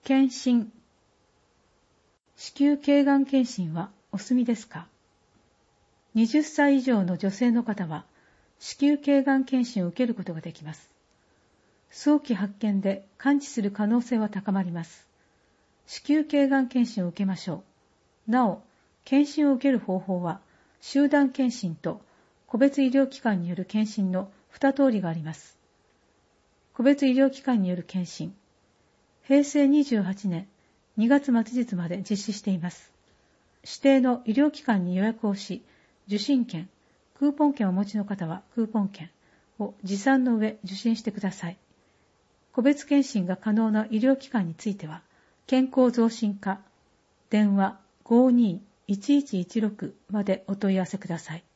検診。子宮頸がん検診はお済みですか？ 20 歳以上の女性の方は子宮頸がん検診を受けることができます。早期発見で完治する可能性は高まります。子宮頸がん検診を受けましょう。なお、検診を受ける方法は集団検診と個別医療機関による検診の2通りがあります。個別医療機関による検診。平成28年2月末日まで実施しています。指定の医療機関に予約をし、受診券、クーポン券をお持ちの方はクーポン券を持参の上受診してください。個別検診が可能な医療機関については、健康増進課、電話 52-1116 までお問い合わせください。